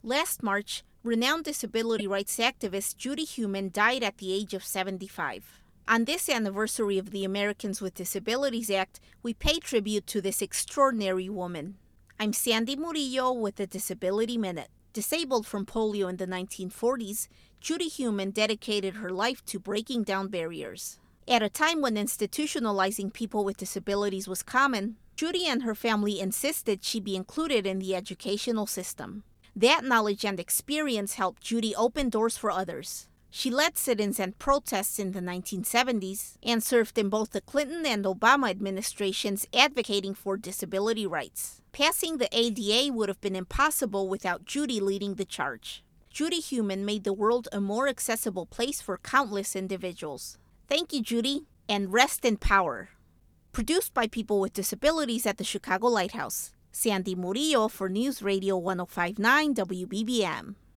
Last March, renowned disability rights activist Judy Heumann died at the age of 75. On this anniversary of the Americans with Disabilities Act, we pay tribute to this extraordinary woman. I'm Sandy Murillo with the Disability Minute. Disabled from polio in the 1940s, Judy Heumann dedicated her life to breaking down barriers. At a time when institutionalizing people with disabilities was common, Judy and her family insisted she be included in the educational system. That knowledge and experience helped Judy open doors for others. She led sit-ins and protests in the 1970s and served in both the Clinton and Obama administrations advocating for disability rights. Passing the ADA would have been impossible without Judy leading the charge. Judy Heumann made the world a more accessible place for countless individuals. Thank you, Judy, and rest in power. Produced by people with disabilities at the Chicago Lighthouse. Sandy Murillo for News Radio 105.9 WBBM.